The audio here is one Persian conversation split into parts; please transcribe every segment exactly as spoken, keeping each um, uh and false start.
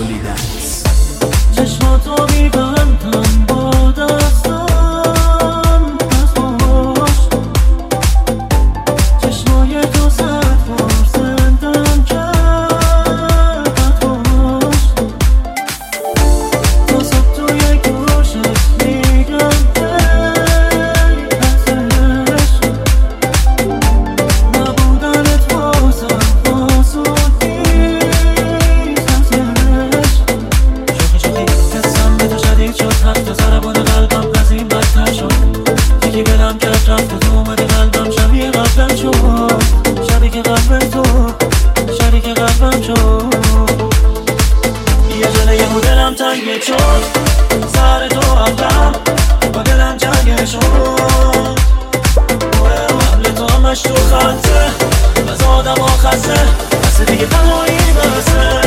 سولیدنس. چشماتو میبندم با دستم پس باش، چشمای تو صد بار زندم کرد باش، تا صبح توی گوشت میگم ای ازش، نبودنت بازم آسود نیست ازش. شوخی شوخی حسم به تو شدید شد، حتی ضربان قلبم از این بدتر شد. یکی بلم کرد رفت و تو اومدی قلبم شبیه قبلم شد، شبیه که قلب تو شریک قلبم شد. یه جله یهو دلم تنگه شد، سر تو عقلم با دلم جنگه شد. قبل تو همش تو خطه، از آدم ها خسته، بسه دیگه تنهایی بسه.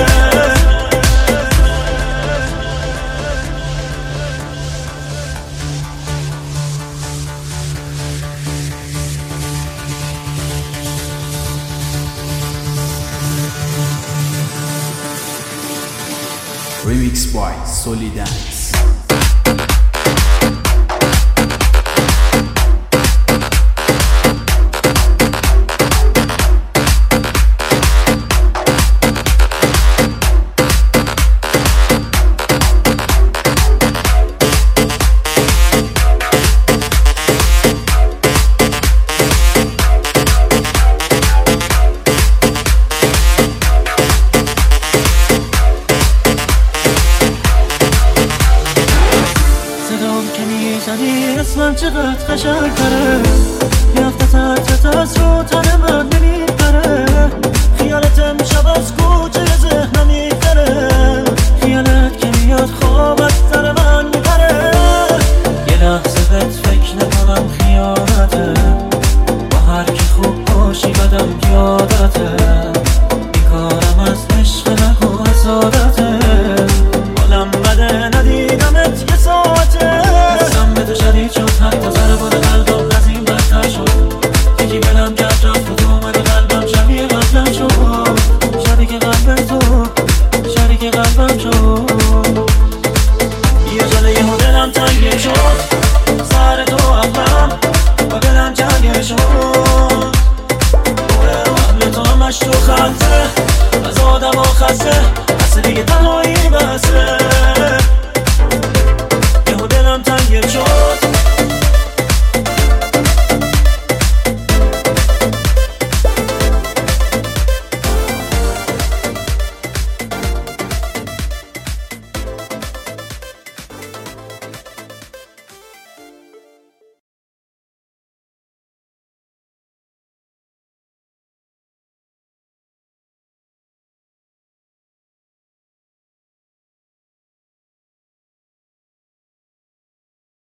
Remix by سولیدنس. اسمم چقدر قشنگ تره، یفته سرچت از رو تن من نمیپره. خیالت امشب از کوچه ذهنم میگذره، خیالت که میاد خوابت سر من میبره. یه لحظه بهت فکر نکنم خیانته، با هر کی خوب باشی بدم یادته. بیکارم از عشق نگو از عادته، حالم بده ندیدمت یه ساعته. تو شدید شد، حتی ضربان قلبم از این بدتر شد. یکی بلم کرد رفت و تو اومدی قلبم شبیه قبلم شد، شبیه که قلب تو شریک قلبم شد. یه جله یهو دلم تنگه شد، سر تو عقلم با دلم جنگه شد. قبل تو همش تو خطه، از آدم ها خسته، بسه دیگه تنهایی